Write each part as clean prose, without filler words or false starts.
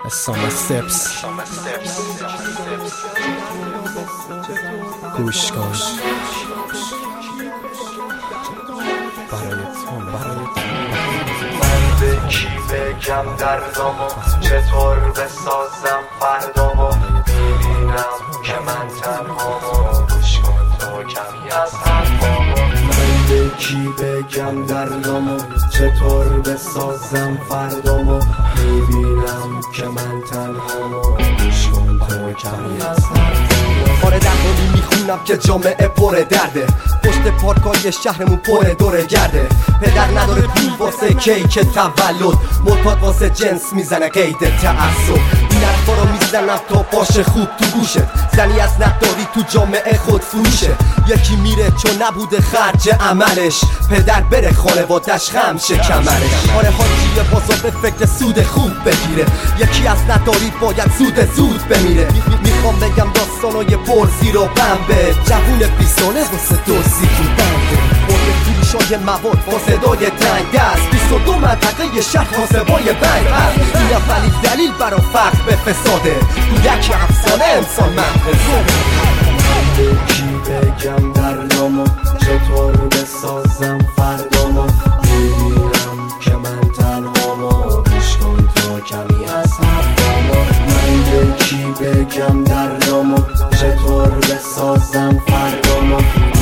I saw my steps. گوش کن برای تو من به کی بگم دردامو چطور بسازم فردامو میبینم که من تنهامو گوش کن تو کمی از حرفامو من به کی بگم دردامو چطور بسازم فردامو میبینم که من تنهامو گوش کن تو کمی از حرفامو آره در حالی میخونم که جامعه پر درده، پشت پارکای شهرمون پر دوره گرده. پدر نداره پول واسه کیک تولد، معتاد واسه جنس میزنه قید تعصب. این حرفا رو میزنم تا باشه خوب تو گوشت. زنی از نداری تو جامعه خود فروشه. یکی میره چون نبوده خرج عملش، پدر بره خانوادش خم شه کمرش. آره حاجی بازار به فکر سود خوب بگیره، یکی از نداری باید زود بمیره. میخوام بگم داستانای پر زیر و بمبه، جوون 20 ساله واسه دوزی تو بنده. برد فروشای مواد واسه دای تنگ دست، 22 منطقه شهر حاسبای بنگ هست. این اولی دلیل برا فقر به فساده، تو یک افسانه انسان مدرسه. به کی بگم دردامو چطور بسازم فردامو میبینم که من تنهامو گوش کن تو کمی از حرفامو من به کی بگم دردامو چطور بسازم فردامو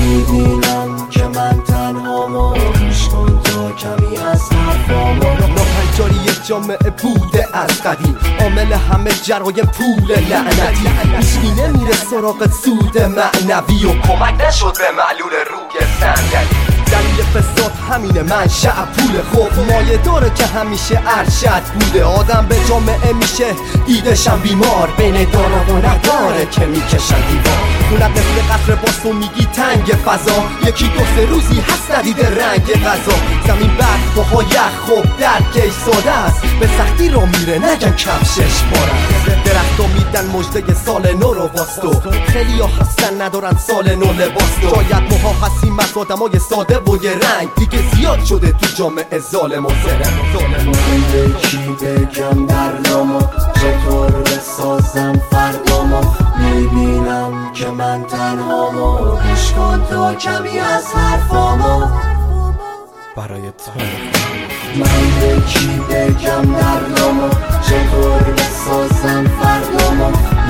میبینم که من تنهامو گوش کن تو کمی از حرفامو ناپنجاری یک جامعه بوده از قدیم، عامل همه جرایم پول لعنتی. هیچکی نمیره سراغ سود معنوی و کمک نشد به معلول روی صندلی. دلیل فساد همینه منشأ پول، خوب مایه داره که همیشه ارشد بوده. آدم به جامعه میشه دیدشم بیمار، بین دارا و نداره که میکشن دیوار. خونت مثل قصر باستو میگی تنگ فضا، یکی دو سه روزی هست ندیده رنگ غذا. زمین برد باها یخ خوب درکش ساده است، به سختی رو میره نگن کم 6 بار است. درختا میدن مجده سال نو رو واستو، خیلی ها هستن ندارن سال نو لباستو. شاید ماها هستیم از آدمای ساده و یه رنگ، دیگه زیاد شده تو جامعه ظالم و زرنگ. من به کی بگم دردامو چطور بسازم فردامو میبینم که من تنهامو گوش کن تو کمی از حرفامو برای تو. من به کی بگم دردامو چطور بسازم فردامو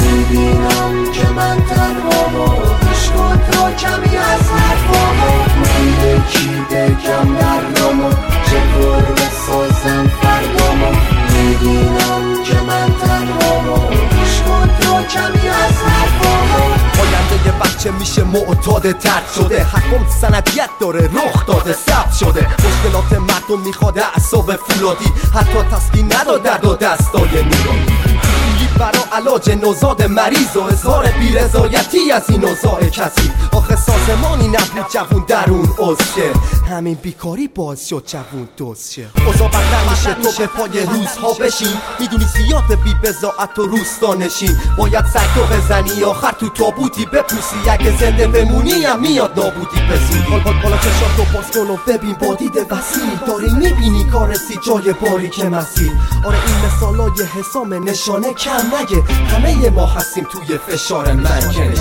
میبینم که من تنهامو گوش کن تو کمی از حرفامو من به کی بگم دردامو چطور بسازم فردامو میبینم که من تنهامو گوش کن تو کمی از حرفامو آینده یه بچه میشه معتاد ترد شده، حرفم سندیت داره رخ داده ثبت شده. مشکلات مردم میخواد اعصاب فولادی، حتی تسکین نداد درد و دستای نورانی. برا علاج نوزاد مریض و اظهار بی‌رضایتی از این اوضاع کسی. آخه سازمانی نبود جوون در اون عضشه، همین بیکاری باعث شد جوون دوزشه. اوضاع بدتر میشه تو به پای روزها بشین، میدونی زیاد بی بضاعت و روستا نشین. باید سر تو بزنی آخر تو تابوتی بپوسی، اگه زنده بمونی هم میاد نابودی بزودی. حالا چشاتو باز کن و ببین با دید وسیع، داری میبینی کار رسی جای باریک مسیر. آره این مثالای حسام نشانه کم نگه، همه ما هستیم توی فشار منکنه.